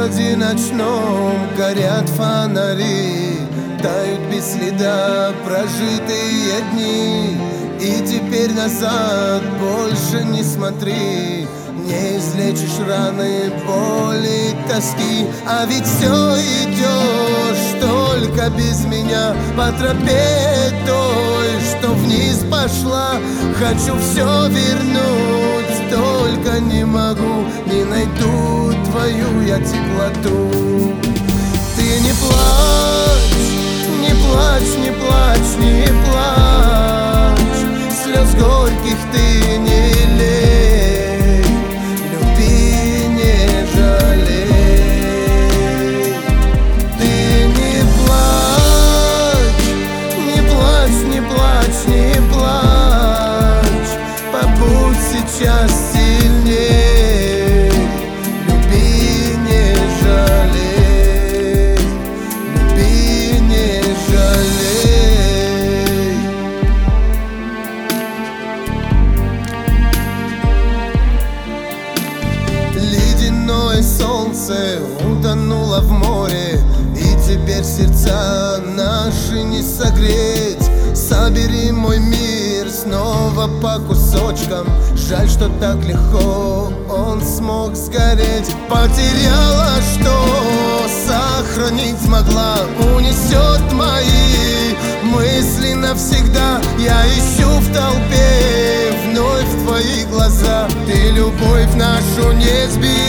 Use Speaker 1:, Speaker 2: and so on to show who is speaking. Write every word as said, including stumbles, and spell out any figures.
Speaker 1: городе ночном горят фонари, тают без следа прожитые дни. И теперь назад больше не смотри, не излечишь раны, боли, тоски. А ведь все идешь только без меня по тропе той, что вниз пошла. Хочу все вернуть, только не могу, не найду твою я теплоту. Ты не плачь, не плачь, не плачь, не плачь, слез горьких ты не лей, люби, не жалей. Ты не плачь, не плачь, не плачь, не плачь, побудь сейчас сильней, люби, не жалей, люби, не жалей. Ледяное солнце утонуло в море, и теперь сердца наши не согреть. Собери мой мир снова по кусочкам, жаль, что так легко он смог сгореть. Потеряла, что сохранить могла, унесет мои мысли навсегда. Я ищу в толпе вновь твои глаза, ты любовь нашу не сберегла.